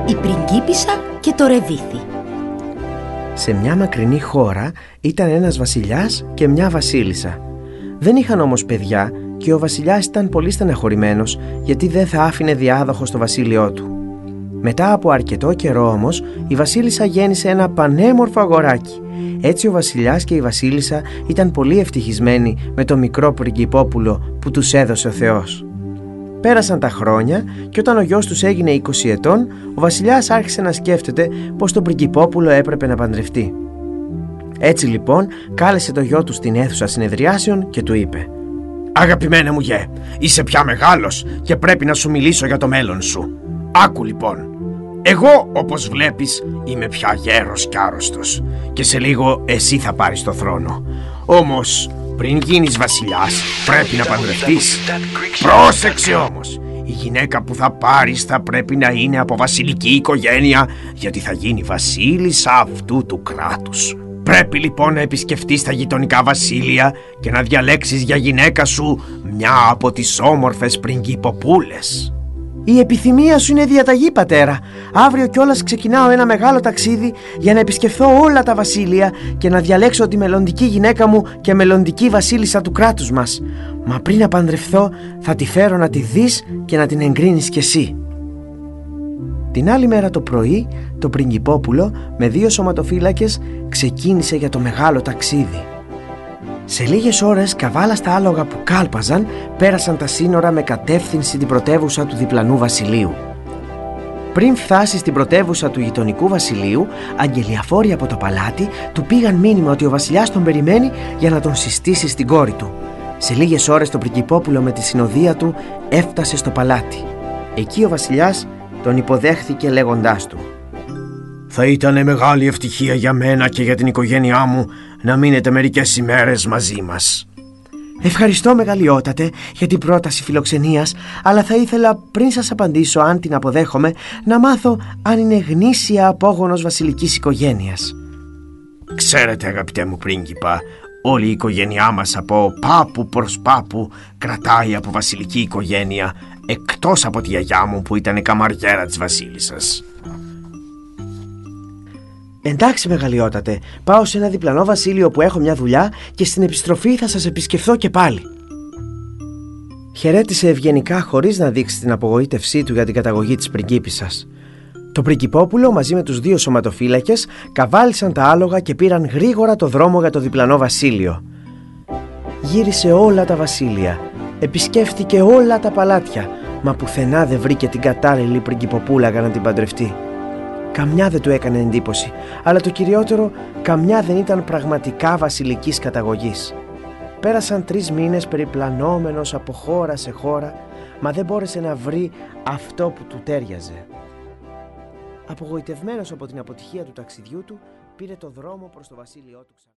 Η πριγκίπισσα και το ρεβίθι. Σε μια μακρινή χώρα ήταν ένας βασιλιάς και μια βασίλισσα. Δεν είχαν όμως παιδιά και ο βασιλιάς ήταν πολύ στεναχωρημένος γιατί δεν θα άφηνε διάδοχο στο βασίλειό του. Μετά από αρκετό καιρό όμως η βασίλισσα γέννησε ένα πανέμορφο αγοράκι. Έτσι ο βασιλιάς και η βασίλισσα ήταν πολύ ευτυχισμένοι με το μικρό πριγκιπόπουλο που τους έδωσε ο Θεός. Πέρασαν τα χρόνια και όταν ο γιος τους έγινε 20 ετών, ο βασιλιάς άρχισε να σκέφτεται πως το πριγκιπόπουλο έπρεπε να παντρευτεί. Έτσι λοιπόν κάλεσε το γιο του στην αίθουσα συνεδριάσεων και του είπε: «Αγαπημένε μου γιε, είσαι πια μεγάλος και πρέπει να σου μιλήσω για το μέλλον σου. Άκου λοιπόν, εγώ όπως βλέπεις είμαι πια γέρος κι άρρωστος και σε λίγο εσύ θα πάρεις το θρόνο. Όμως πριν γίνεις βασιλιάς πρέπει να παντρευτείς. Πρόσεξε όμως, η γυναίκα που θα πάρεις θα πρέπει να είναι από βασιλική οικογένεια, γιατί θα γίνει βασίλισσα αυτού του κράτους. Πρέπει λοιπόν να επισκεφτείς τα γειτονικά βασίλεια και να διαλέξεις για γυναίκα σου μια από τις όμορφες πριγκιποπούλες». «Η επιθυμία σου είναι διαταγή, πατέρα. Αύριο κιόλας ξεκινάω ένα μεγάλο ταξίδι για να επισκεφθώ όλα τα βασίλεια και να διαλέξω τη μελλοντική γυναίκα μου και μελλοντική βασίλισσα του κράτους μας. Μα πριν να παντρευθώ θα τη φέρω να τη δεις και να την εγκρίνεις κι εσύ». Την άλλη μέρα το πρωί το πριγκιπόπουλο με 2 σωματοφύλακες ξεκίνησε για το μεγάλο ταξίδι. Σε λίγες ώρες καβάλα στα άλογα που κάλπαζαν πέρασαν τα σύνορα με κατεύθυνση την πρωτεύουσα του διπλανού βασιλείου. Πριν φτάσει στην πρωτεύουσα του γειτονικού βασιλείου, αγγελιαφόροι από το παλάτι του πήγαν μήνυμα ότι ο βασιλιάς τον περιμένει για να τον συστήσει στην κόρη του. Σε λίγες ώρες το πριγκιπόπουλο με τη συνοδεία του έφτασε στο παλάτι. Εκεί ο βασιλιάς τον υποδέχθηκε λέγοντάς του: «Θα ήταν μεγάλη ευτυχία για μένα και για την οικογένειά μου να μείνετε μερικές ημέρες μαζί μας». «Ευχαριστώ μεγαλειότατε για την πρόταση φιλοξενίας, αλλά θα ήθελα πριν σας απαντήσω αν την αποδέχομαι να μάθω αν είναι γνήσια απόγονος βασιλικής οικογένειας». «Ξέρετε αγαπητέ μου πρίγκιπα, όλη η οικογένειά μας από πάπου προς πάπου κρατάει από βασιλική οικογένεια, εκτός από τη γιαγιά μου που ήταν καμαριέρα της βασίλισσας». «Εντάξει μεγαλειότατε, πάω σε ένα διπλανό βασίλειο που έχω μια δουλειά και στην επιστροφή θα σας επισκεφθώ και πάλι». Χαιρέτησε ευγενικά χωρίς να δείξει την απογοήτευσή του για την καταγωγή της πριγκίπισσας. Το πριγκιπόπουλο μαζί με τους 2 σωματοφύλακες καβάλισαν τα άλογα και πήραν γρήγορα το δρόμο για το διπλανό βασίλειο. Γύρισε όλα τα βασίλεια, επισκέφτηκε όλα τα παλάτια, μα πουθενά δεν βρήκε την κατάλληλη πριγκιποπούλα για να την παντρευτεί. Καμιά δεν του έκανε εντύπωση, αλλά το κυριότερο, καμιά δεν ήταν πραγματικά βασιλικής καταγωγής. Πέρασαν 3 μήνες περιπλανόμενος από χώρα σε χώρα, μα δεν μπόρεσε να βρει αυτό που του τέριαζε. Απογοητευμένος από την αποτυχία του ταξιδιού του, πήρε το δρόμο προς το βασίλειό του.